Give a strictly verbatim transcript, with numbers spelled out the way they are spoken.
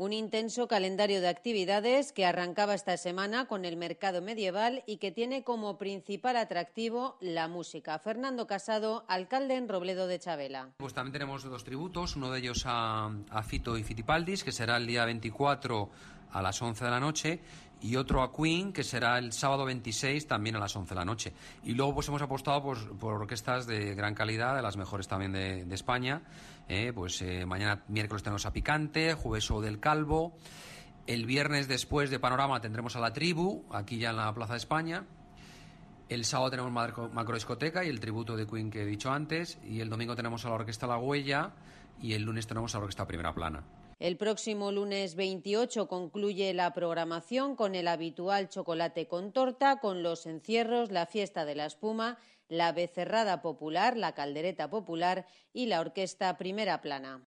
Un intenso calendario de actividades que arrancaba esta semana con el mercado medieval y que tiene como principal atractivo la música. Fernando Casado, alcalde en Robledo de Chavela. Pues también tenemos dos tributos, uno de ellos a, a Fito y Fitipaldis, que será el día veinticuatro a las once de la noche, y otro a Queen, que será el sábado veintiséis también a las once de la noche. Y luego pues hemos apostado por, por orquestas de gran calidad, de las mejores también de, de España. Eh, pues eh, mañana miércoles tenemos a Picante, jueves Show del Calvo. El viernes después de Panorama tendremos a La Tribu, aquí ya en la Plaza de España. El sábado tenemos macrodiscoteca y el tributo de Queen que he dicho antes, y el domingo tenemos a la Orquesta La Huella y el lunes tenemos a la Orquesta Primera Plana. El próximo lunes veintiocho concluye la programación con el habitual chocolate con torta, con los encierros, la fiesta de la espuma, la becerrada popular, la caldereta popular y la Orquesta Primera Plana.